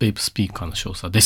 ベイプスピーカーの少佐です。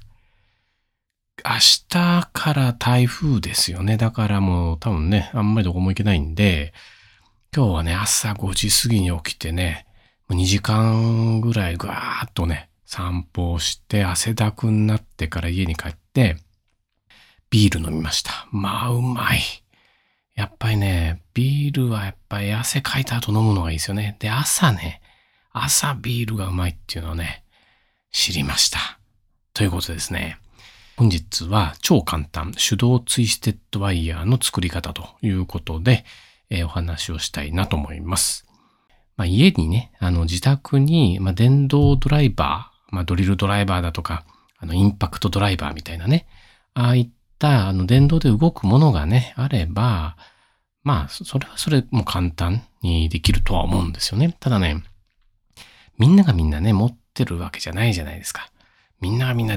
明日から台風ですよね。だからもう多分ね、あんまりどこも行けないんで、今日はね、朝5時過ぎに起きてね、2時間ぐらいぐわーっとね、散歩をして汗だくになってから家に帰って、ビール飲みました。まあ、うまい。やっぱりね、ビールはやっぱり汗かいた後飲むのがいいですよね。で、朝ビールがうまいっていうのをね、知りました。ということでですね、本日は超簡単手動ツイステッドワイヤーの作り方ということで、お話をしたいなと思います。家にね、自宅に、電動ドライバー、ドリルドライバーだとか、インパクトドライバーみたいなね、ああいった電動で動くものがね、あれば、それはそれも簡単にできるとは思うんですよね。ただね、みんながみんなね、持ってるわけじゃないじゃないですか。みんながみんな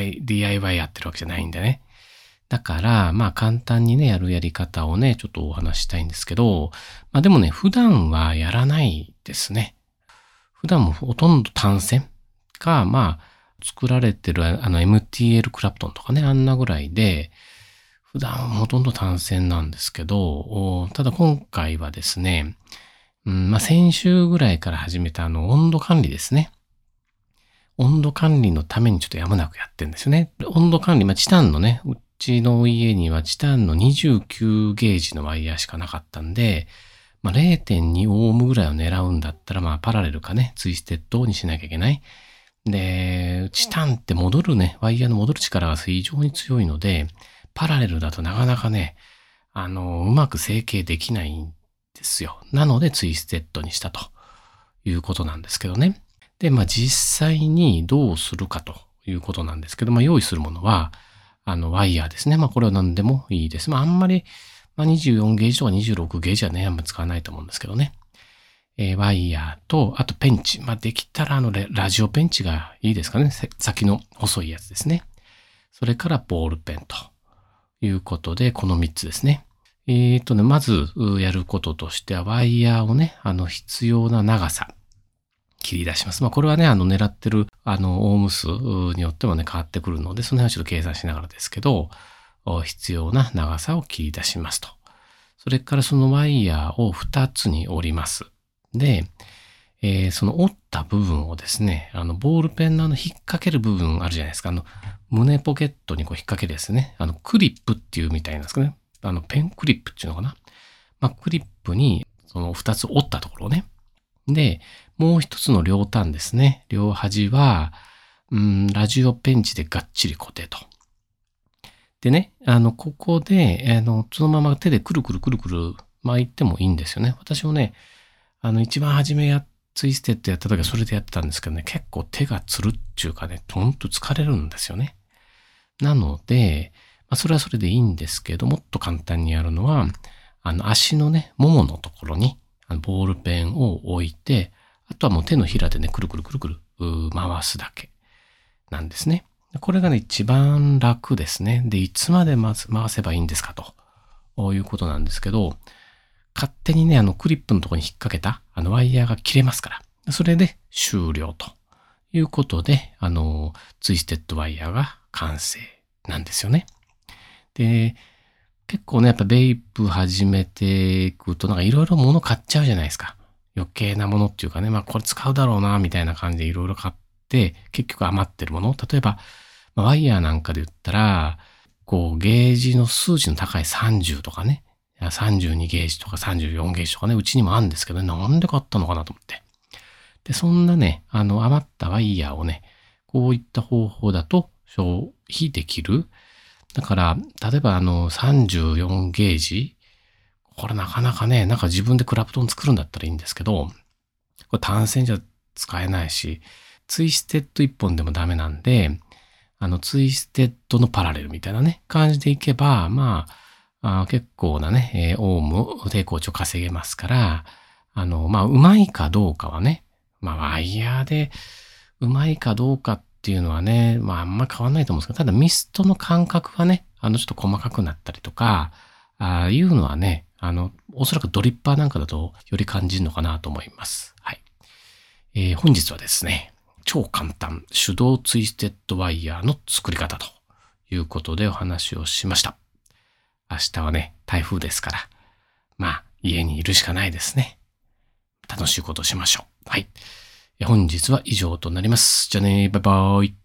DIY やってるわけじゃないんでね。だから、簡単にね、やるやり方をね、ちょっとお話ししたいんですけど、でもね、普段はやらないですね。普段もほとんど単線か、作られてるMTL クラプトンとかね、あんなぐらいで、普段はほとんど単線なんですけど、ただ今回はですね、先週ぐらいから始めた温度管理ですね。温度管理のためにちょっとやむなくやってるんですよね。温度管理、チタンのね、うちの家にはチタンの29ゲージのワイヤーしかなかったんで、0.2 オームぐらいを狙うんだったら、パラレルかね、ツイステッドにしなきゃいけない。で、チタンって戻るね、ワイヤーの戻る力が非常に強いので、パラレルだとなかなかね、うまく成形できないんですよ。なのでツイステッドにしたということなんですけどね。で、実際にどうするかということなんですけど、用意するものは、ワイヤーですね。これは何でもいいです。あんまり、24ゲージとか26ゲージはね、あんま使わないと思うんですけどね。ワイヤーと、あとペンチ。できたらラジオペンチがいいですかね。先の細いやつですね。それからボールペンということで、この3つですね。まずやることとしては、ワイヤーをね、必要な長さ。切り出します。これはね、狙ってる、オーム数によってもね、変わってくるので、その辺はちょっと計算しながらですけど、必要な長さを切り出しますと。それからそのワイヤーを2つに折ります。で、その折った部分をですね、ボールペンの引っ掛ける部分あるじゃないですか。胸ポケットにこう引っ掛けるですね。クリップっていうみたいなんですかね。ペンクリップっていうのかな。クリップにその2つ折ったところをね。で、もう一つの両端ですね。両端は、ラジオペンチでがっちり固定と。でね、ここで、そのまま手でくるくるくるくる巻いてもいいんですよね。私もね、一番初めツイステッドやった時はそれでやってたんですけどね、結構手がつるっちゅうかね、ほんと疲れるんですよね。なので、それはそれでいいんですけど、もっと簡単にやるのは、足のね、もものところに、ボールペンを置いて、あとはもう手のひらでね、くるくるくるくる回すだけなんですね。これがね、一番楽ですね。で、いつまで回せばいいんですかということなんですけど、勝手にね、クリップのところに引っ掛けた、ワイヤーが切れますから。それで終了ということで、ツイステッドワイヤーが完成なんですよね。で、結構ね、やっぱベイプ始めていくと、いろいろ物買っちゃうじゃないですか。余計なものっていうかね、これ使うだろうな、みたいな感じでいろいろ買って、結局余ってるもの。例えば、ワイヤーなんかで言ったら、ゲージの数値の高い30とかね、32ゲージとか34ゲージとかね、うちにもあるんですけどね、なんで買ったのかなと思って。で、そんなね、余ったワイヤーをね、こういった方法だと消費できる。だから、例えば34ゲージ、これなかなかね、自分でクラプトン作るんだったらいいんですけど、これ単線じゃ使えないし、ツイステッド1本でもダメなんで、ツイステッドのパラレルみたいなね、感じでいけば、結構なね、オーム、抵抗値を稼げますから、うまいかどうかはね、ワイヤーでうまいかどうかっていうのはね、あんま変わんないと思うんですけど、ただミストの感覚はね、ちょっと細かくなったりとか、いうのはね、おそらくドリッパーなんかだとより感じるのかなと思います。はい。本日はですね、 超簡単手動ツイステッドワイヤーの作り方ということでお話をしました。明日はね、台風ですから、まあ家にいるしかないですね。楽しいことしましょう。はい。本日は以上となります。じゃあね、バイバーイ。